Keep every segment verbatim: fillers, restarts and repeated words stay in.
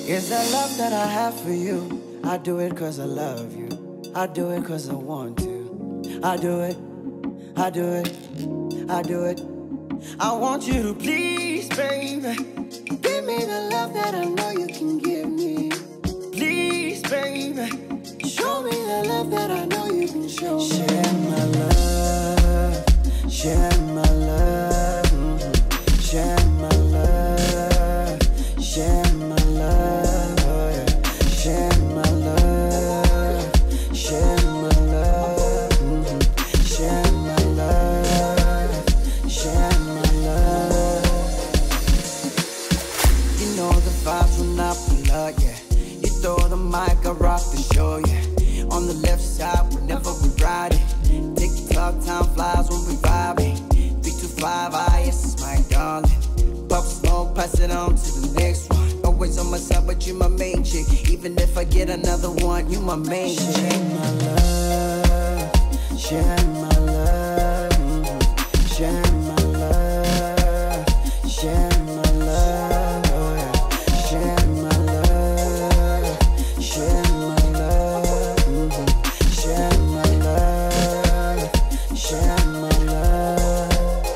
It's the love that I have for you. I do it cause I love you. I do it cause I want to. I do it, I do it, I do it. I want you to please, baby. Give me the love that I know you can give me. Please, baby. Show me the love that I know you can show me. Share my love, share my love, mm-hmm. Share my love, share my love, oh yeah. Share my love, share my love, mm-hmm. Share my love, share my love. You know the vibes when I pull up, yeah. You throw the mic, I rock the show, yeah. On the left side, whenever we ride it. Tick-tock, time flies when we vibing. three two five, I S, my darling. Pop smoke, pass it on to the next one. Always on my side, but you my main chick. Even if I get another one, you my main chick. Share my love, share my love, mm-hmm. Share my love, share my love, oh yeah. Share my love, share my love, mm-hmm. Share my love, share my love.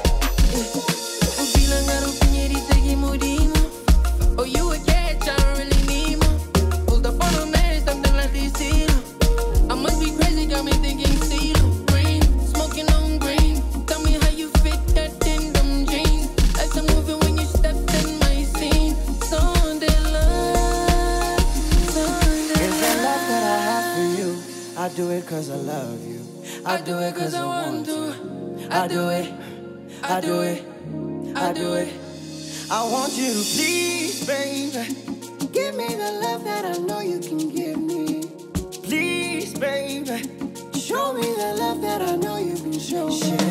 Bilang araw pinyeritagi mo di mo. Oh, you a catch, I don't really need more. Pulled up on a man, something like this zero. I must be crazy, got me thinking CeeLo. Green, smoking on green. Tell me how you fit that in them jeans. Like some movie when you stepped in my scene. Sunday love, Sunday It's the love that I have for you. I do it cause I love you. I do it cause I want to. I do it, I do it, I do it. I want you to please, baby. Give me the love that I know you can give me. Please, baby. Show me the love that I know you can show me.